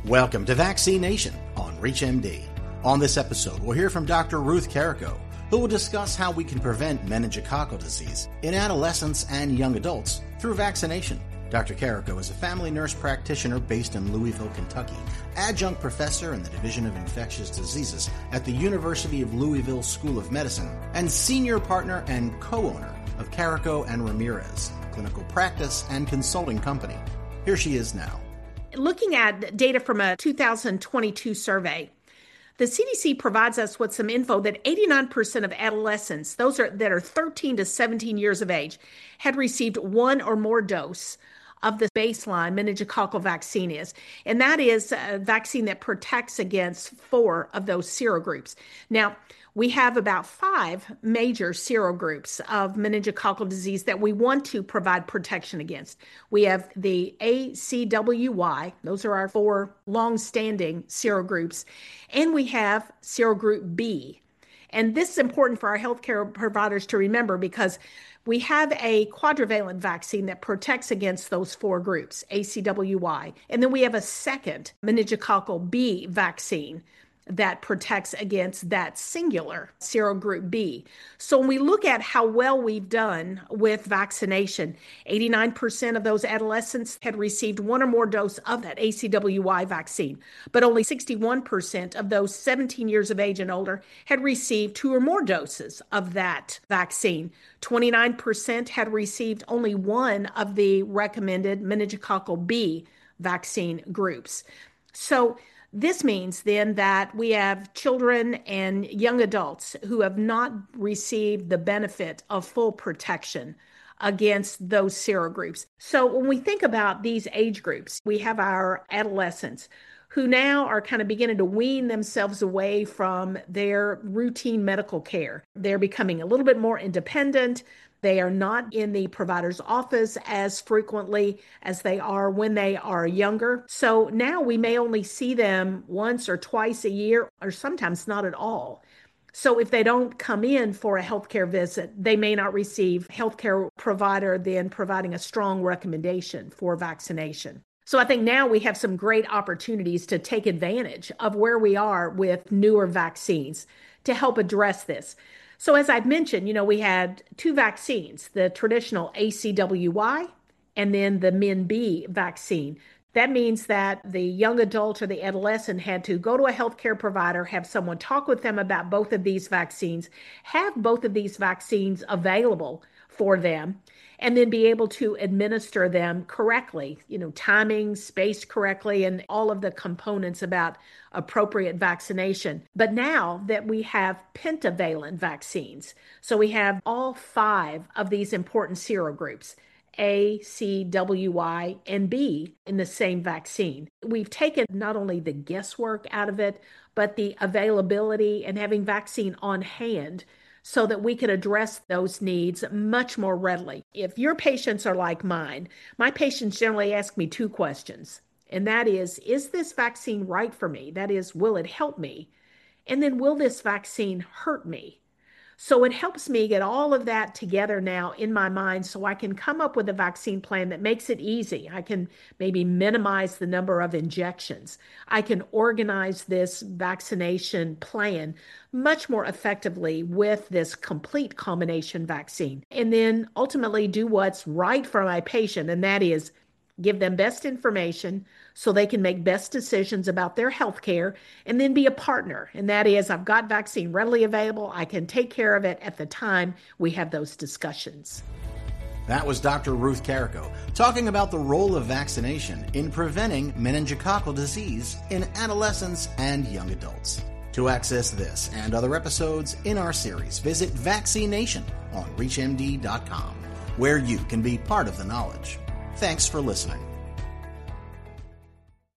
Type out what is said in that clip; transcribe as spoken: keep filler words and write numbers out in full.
Welcome to Vaccine Nation on ReachMD. On this episode, we'll hear from Doctor Ruth Carrico, who will discuss how we can prevent meningococcal disease in adolescents and young adults through vaccination. Doctor Carrico is a family nurse practitioner based in Louisville, Kentucky, adjunct professor in the Division of Infectious Diseases at the University of Louisville School of Medicine, and senior partner and co-owner of Carrico and Ramirez, a clinical practice and consulting company. Here she is now. Looking at data from a two thousand twenty-two survey, the C D C provides us with some info that eighty-nine percent of adolescents, those are, that are thirteen to seventeen years of age, had received one or more dose of the baseline meningococcal vaccine is. And that is a vaccine that protects against four of those serogroups. Now, we have about five major serogroups of meningococcal disease that we want to provide protection against. We have the A C W Y, those are our four long-standing serogroups, and we have serogroup B. And this is important for our healthcare providers to remember because we have a quadrivalent vaccine that protects against those four groups, A C W Y. And then we have a second meningococcal B vaccine that protects against that singular serogroup B. So when we look at how well we've done with vaccination, eighty-nine percent of those adolescents had received one or more dose of that A C W Y vaccine, but only sixty-one percent of those seventeen years of age and older had received two or more doses of that vaccine. twenty-nine percent had received only one of the recommended meningococcal B vaccine groups. So this means then that we have children and young adults who have not received the benefit of full protection against those serogroups. So when we think about these age groups, we have our adolescents who now are kind of beginning to wean themselves away from their routine medical care. They're becoming a little bit more independent. They are not in the provider's office as frequently as they are when they are younger. So now we may only see them once or twice a year, or sometimes not at all. So if they don't come in for a healthcare visit, they may not receive healthcare provider then providing a strong recommendation for vaccination. So I think now we have some great opportunities to take advantage of where we are with newer vaccines to help address this. So as I've mentioned, you know, we had two vaccines, the traditional A C W Y and then the M E N B vaccine. That means that the young adult or the adolescent had to go to a healthcare provider, have someone talk with them about both of these vaccines, have both of these vaccines available for them, and then be able to administer them correctly, you know, timing, spaced correctly, and all of the components about appropriate vaccination. But now that we have pentavalent vaccines, so we have all five of these important serogroups, A, C, W, Y, and B in the same vaccine. We've taken not only the guesswork out of it, but the availability and having vaccine on hand so that we can address those needs much more readily. If your patients are like mine, my patients generally ask me two questions, and that is, is this vaccine right for me? That is, will it help me? And then will this vaccine hurt me? So it helps me get all of that together now in my mind so I can come up with a vaccine plan that makes it easy. I can maybe minimize the number of injections. I can organize this vaccination plan much more effectively with this complete combination vaccine. And then ultimately do what's right for my patient, and that is give them best information so they can make best decisions about their health care, and then be a partner. And that is, I've got vaccine readily available. I can take care of it at the time we have those discussions. That was Doctor Ruth Carrico talking about the role of vaccination in preventing meningococcal disease in adolescents and young adults. To access this and other episodes in our series, visit Vaccine Nation on reach M D dot com, where you can be part of the knowledge. Thanks for listening.